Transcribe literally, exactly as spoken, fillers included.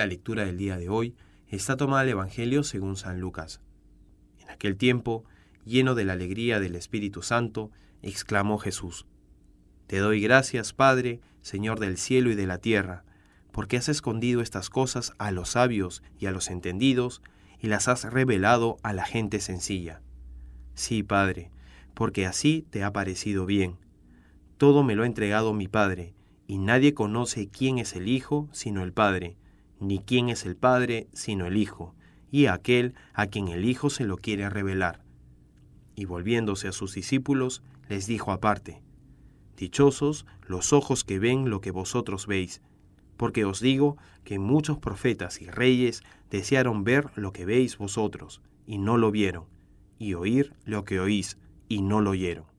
La lectura del día de hoy está tomada del Evangelio según San Lucas. En aquel tiempo, lleno de la alegría del Espíritu Santo, exclamó Jesús: Te doy gracias, Padre, Señor del cielo y de la tierra, porque has escondido estas cosas a los sabios y a los entendidos y las has revelado a la gente sencilla. Sí, Padre, porque así te ha parecido bien. Todo me lo ha entregado mi Padre, y nadie conoce quién es el Hijo sino el Padre, ni quién es el Padre sino el Hijo, y aquel a quien el Hijo se lo quiere revelar. Y volviéndose a sus discípulos, les dijo aparte: Dichosos los ojos que ven lo que vosotros veis, porque os digo que muchos profetas y reyes desearon ver lo que veis vosotros, y no lo vieron, y oír lo que oís, y no lo oyeron.